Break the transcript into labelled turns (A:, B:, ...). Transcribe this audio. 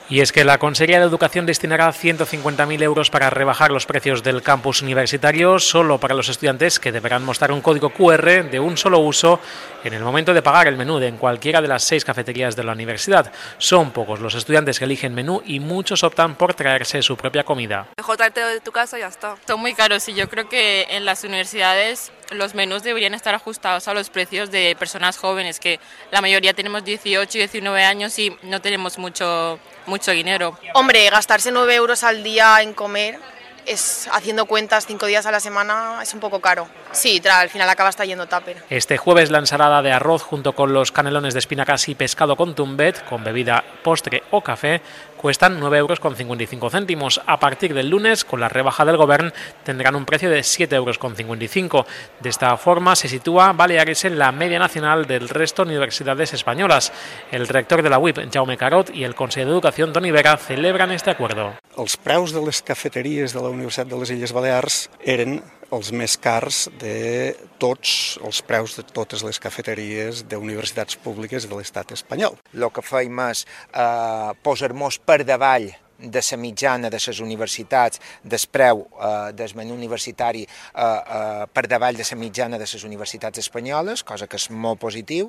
A: Y es que la Consejería de Educación destinará 150.000 euros para rebajar los precios del campus universitario solo para los estudiantes que deberán mostrar un código QR de un solo uso en el momento de pagar el menú en cualquiera de las 6 cafeterías de la universidad. Son pocos los estudiantes que eligen menú y muchos optan por traerse su propia comida.
B: Mejor traerte de tu casa y ya está.
C: Son muy caros y yo creo que en las universidades los menús deberían estar ajustados a los precios de personas jóvenes, que la mayoría tenemos 18 y 19 años y no tenemos mucho dinero.
D: Hombre, gastarse 9 euros al día en comer, haciendo cuentas 5 días a la semana, es un poco caro. Sí, al final acaba yendo tupper.
A: Este jueves la ensalada de arroz junto con los canelones de espinacas y pescado con tumbet, con bebida, postre o café, cuestan 9,55 euros. A partir del lunes, con la rebaja del Govern, tendrán un precio de 7,55 euros. De esta forma se sitúa Baleares en la media nacional del resto de universidades españolas. El rector de la UIP, Jaume Carot, y el conseller d'Educació, Toni Vega, celebran este acuerdo.
E: Els preus de les cafeteries de la Universitat de les Illes Balears eren els més cars de tots els preus de totes les cafeteries d'universitats públiques de l'estat espanyol.
F: El que fem és posar-nos per davall de la mitjana de les universitats, del preu del menú universitari per davall de la mitjana de les universitats espanyoles, cosa que és molt positiu.